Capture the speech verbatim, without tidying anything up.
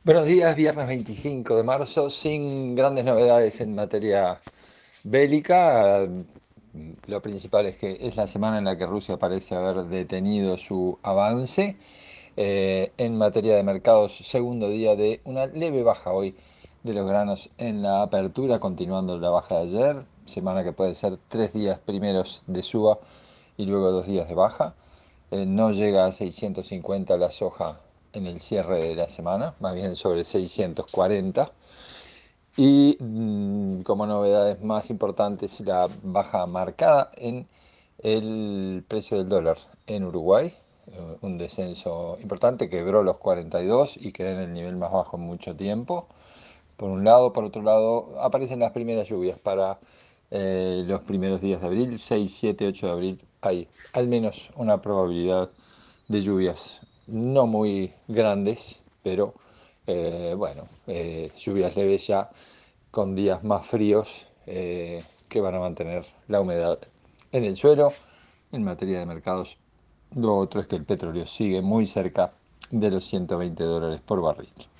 Buenos días, viernes veinticinco de marzo, sin grandes novedades en materia bélica. Lo principal es que es la semana en la que Rusia parece haber detenido su avance. Eh, en materia de mercados, segundo día de una leve baja hoy de los granos en la apertura, continuando la baja de ayer. Semana que puede ser tres días primeros de suba y luego dos días de baja. Eh, no llega a seiscientos cincuenta la soja en el cierre de la semana, más bien sobre seiscientos cuarenta. Y mm, como novedades más importantes, la baja marcada en el precio del dólar en Uruguay, eh, un descenso importante, quebró los cuarenta y dos y quedó en el nivel más bajo en mucho tiempo. Por un lado, por otro lado, aparecen las primeras lluvias para eh, los primeros días de abril, seis, siete, ocho de abril. Hay al menos una probabilidad de lluvias no muy grandes, pero eh, bueno, eh, lluvias leves ya con días más fríos eh, que van a mantener la humedad en el suelo. En materia de mercados, lo otro es que el petróleo sigue muy cerca de los ciento veinte dólares por barril.